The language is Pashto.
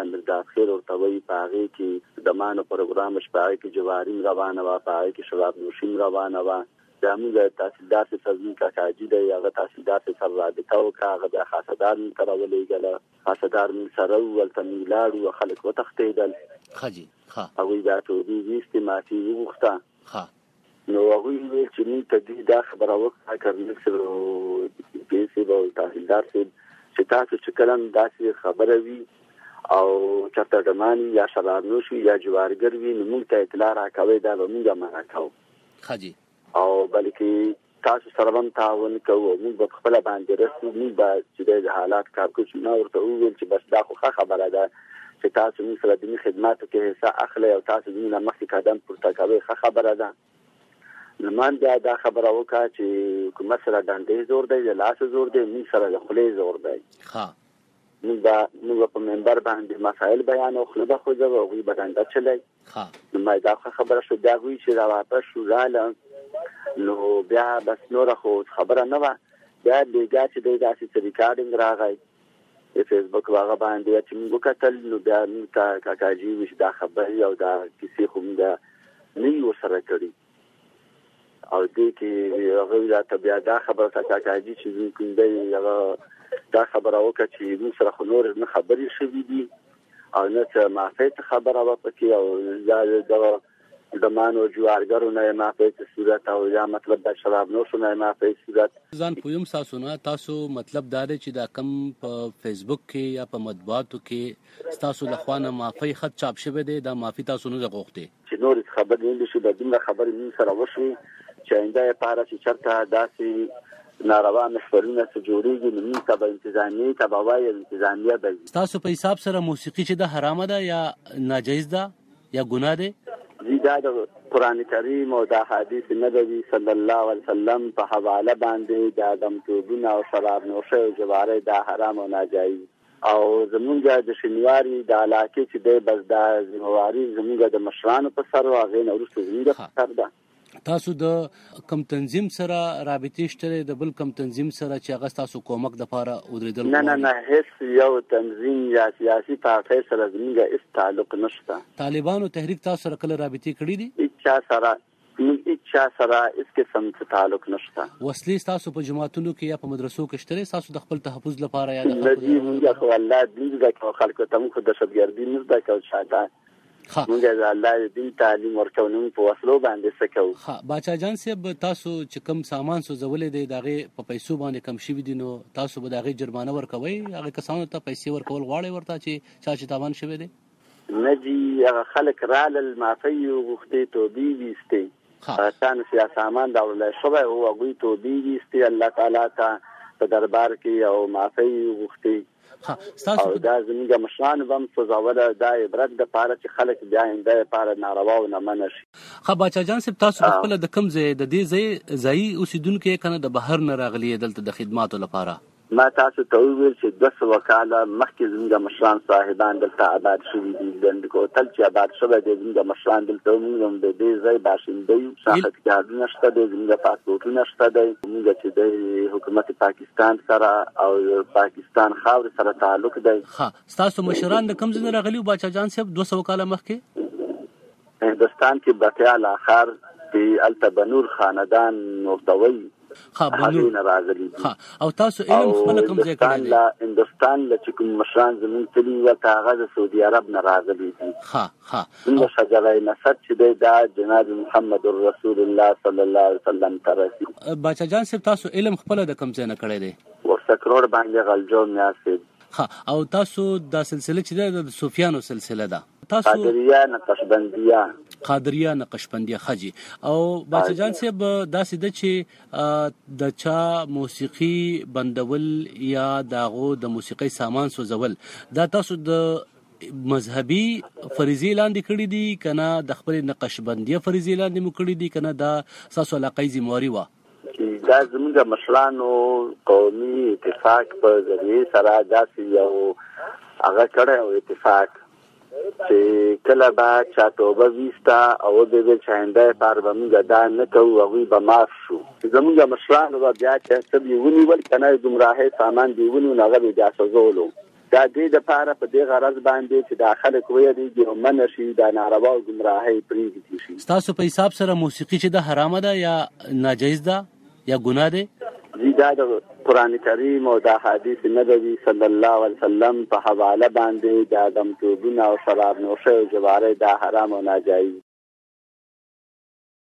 مرزا خیر ورته وایي، په هغې کې د مانو پروګرام شو، په هغې کې جواریم روانه وه، په هغې کې شراب نوشیم روانه وه. بیا موږ تحصیلدار صاحب زموږ کاکاجي دی، هغه تحصیلدار صاحب سره رابطه وکړه، هغه بیا خاصدار موږ ته راولېږله، خاصدار موږ سره هلته موږ لاړو، خلک وتښتېدل. هغوی بیا توبې ویستې، معافي وغوښته. نو هغوی ویل چې موږ ته دوی دا خبره وکړه، کرنیل صاحب، پي صاحب او تحصیلدار صاحب، چې تاسو چې کله هم داسې خبره وي او چېرته ډمان وي یا شرابنوش وي یا جوارګر وي، نو موږ ته اطلاع راکوئ، دا به موږ منع کوو او بلکې تاسو سره به هم تعاون کوو، موږ به پخپله باندې رسو، موږ به چې د حالات کار کوو. چې ما ورته وویل چې بس دا خو ښه خبره ده چې تاسو موږ سره دیني خدماتو کې حصه اخلئ او تاسو زموږ نه مخکې قدم پورته کوئ، ښه خبره ده. نو من بیا دا خبره وکړه چې حکومت سره ډنډې زور دی، د لاسه زور دی، موږ سره د خولې زور دی. موږ په منبر باندې مسایل بیانوو، خوله به خوځوو، هغوی به ډنډه چلوي. نو ما دا ښه خبره شو. بیا هغوی چې را واپس شو راله، نو بیا بس نوره خو خبره نه وه. بیا بېګا چې دی داسې څه ریکارډینګ راغی د فیسبوک هغه باندې چې موږ وکتل، نو بیا موږ ته کاکاجي وي چې دا خبرې او دا کیسې خو موږ نه یو ورسره کړي. او دې کې هغه راته بیا دا خبره ته کاکاجي چې زموږ کوم دی هغه دا خبره وکړه چې موږ سره خو نور نه خبرې شوي دي او نه څه معافۍ ته خبره وه پکې، او دغه د مانو جوارګرو نه یې معافۍ ته صورت او یا مطلب د شرابنوشو نه یې معافۍ صورت. ځان پویم ساسو نه، تاسو مطلب دا دی چې دا کم په فیسبوک کې یا په مطبوعاتو کې ستاسو لخوا نه معافۍ خط چاپ شوی دی، دا معافي تاسو نه ده غوښتې چې نور خبرې نه شي، د دومره خبرې موږ سره وشوي چې آینده لپاره چې چېرته داسې ناروا محفلونه څه جوړېږي، نو موږ ته به انتظامیې ته به وایي، انتظامیه به وي. ستاسو په حساب سره موسیقي چې ده حرامه ده یا ناجایز ده یا ګناه دی؟ دا د قرآن کریم او د حدیث نبوي صلی الله علیه وسلم په حواله باندې د آدمتوبونه او شرابنوشۍ او جوارۍ دا حرام او ناجایز، او زمونږ د شینواري د علاقې چې دی بس دا ذمهواري زمونږ د مشرانو په سر و، هغې نه وروسته زمونږ په سر ده. تاسو د کم تنظیم سره رابطې شته د بل کم تنظیم سره چې هغه تاسو کومک دپاره ودرېدل؟ نه هیڅ یو تنظیم یا سیاسي پارټۍ سره زموږ هیڅ تعلق نشته. طالبانو تحریک تاسو سره کله رابطې کړي دي؟ هیڅ چا سره هیڅ قسم تعلق نشته. وسلې تاسو په جماعتونو کې یا په مدرسو کې شته تاسو د خپل تحفظ لپاره یا د موږ خو الله دې زده کوو، خلکو ته موږ دهشتګردي نه زده کوو، شاته موږ د الله دین تعلیم ورکوو، نو په وسلو باندې څه کوو. باچا جان صاحب، تاسو چې کوم سامان سوځولی دی د هغې په پیسو باندې کم شوي دي، نو تاسو به د هغې جرمانه ورکوئ؟ هغې کسانو ته پیسې ورکول غواړئ ورته چې چا چې تاوان شوی دی؟ نه جي، هغه خلک رالل، معافۍ یې وغوښتې، توبې ویستې، تانو سیا سامان راوړلی شوی و، هغوی توبې ویستې الله تعالی ته په دربار کې او معافۍ یې وغوښتې، او دا زموږ مشرانو به هم سوځوله. دا عبرت دپاره چې خلک بیا آینده لپاره ناروا او نه منع شي. باچا جان صاحب، تاسو خپله د کوم ځای د دې ځایي اوسېدونکي که نه د بهر نه راغلي دلته د خدماتو لپاره؟ ما تاسو ته وویل چې 200 کاله مخکې زموږ مشران صاحبان دلته آباد شوي دي. لنډ کوتل چې آباد شوی دی زموږ مشران دلته، موږ هم د دې ځای باشنده یو، شاخص کارډونه شته دی، زموږ پاسپورټونه شته دی، موږ چې د حکومت پاکستان سره او پاکستان خاورې سره تعلق دی. ستاسو مشران د کوم ځای نه راغلي باچا جان صاحب 200 کاله مخکې؟ هندوستان کې بقیا الاخر په هلته بنور خاندان ورته وایي، او تاسو علم خپل کوم ځای کړی دی؟ هندوستان له چې کوم مشران زموږ تلي ورته هغه د سعودي عرب نه راغلي دي. زموږ شجره نسب چې دی دا جناب محمد رسول الله صلی الله علیه وسلم ته رسي. باچا جان صاحب، تاسو علم خپل د کوم ځای نه کړی دی؟ ورسکروړ باندې غلجو میاسب. او تاسو دا سلسله چې ده د صوفیانو سلسله ده؟ تاسو قادریه نقشبندیه خجی. او باچا جان صاحب، داسې ده چې د چا موسیقي بندول یا داغو د موسیقي سامان سوځول دا تاسو د مذهبي فریضې لاندې کړي دي که نه د خپلې نقشبندیه فریضې لاندې مو کړي دي که نه دا ستاسو علاقه‌یي ذمهواري وه؟ دا زموږ مشرانو قومي اتفاق په ذریعې سره داسې یو هغه کړی او اتفاق چې کله به چا توبه ویسته او وبې ویل چې آینده لپاره به موږ دا نه کوو، هغوی به معاف شو. زموږ مشرانو به بیا چې څه دې ونیول که نه د ګمراهۍ سامان دې ونیول، هغه به بیا سوځولو. دا دې لپاره په دې غرض باندې چې د خلک ویریږي او منع شي د ناروا او ګمراهۍ پرېږدي شي. ستاسو په حساب سره موسیقي چې د حرامه ده یا ناجایز ده یا ګناه ده؟ دا د قرآن کریم او د حدیث نبوي صلی الله علیه وسلم په حواله باندې د آدمتوبونه او شراب نوشۍ او جوارۍ دا حرام او ناجایز